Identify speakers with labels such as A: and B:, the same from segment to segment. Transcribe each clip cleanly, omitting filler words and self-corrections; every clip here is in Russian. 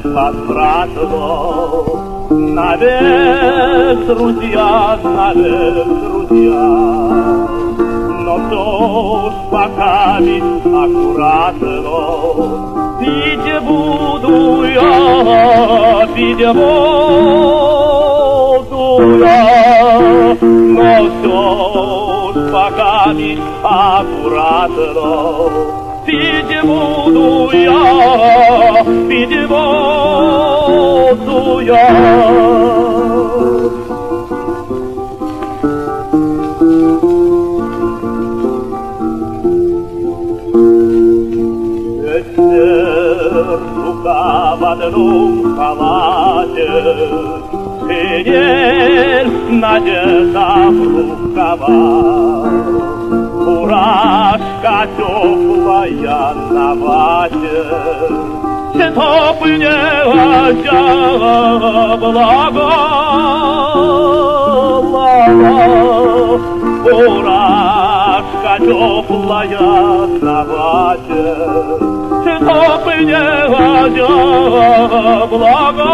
A: посрасло. Навек, друзья, но все ж пока ведь аккуратно. Пить буду я, пить буду я, но все ж пока ведь аккуратно. Пить буду я, пить буду я. Рука в одном халате, шинель, надежда в рукава, фуражка теплая на вате, теплая благо, фуражка теплая на вате. Теплая благо.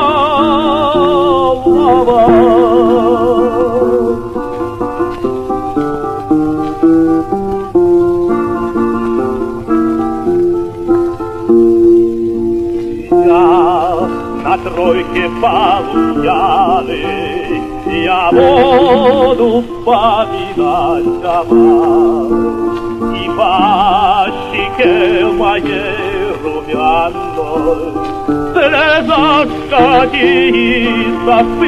A: Я на тройке полуяный, я буду вспоминать дома и по щеке моей румяной слеза скатится с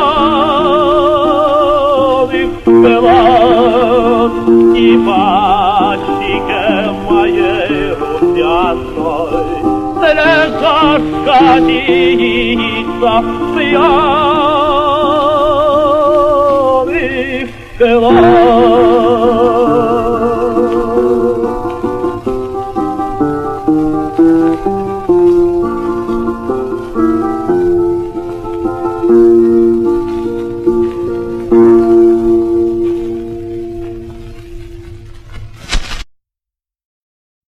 A: пьяных глаз, и по щеке моей румяной слеза скатится с пьяных глаз.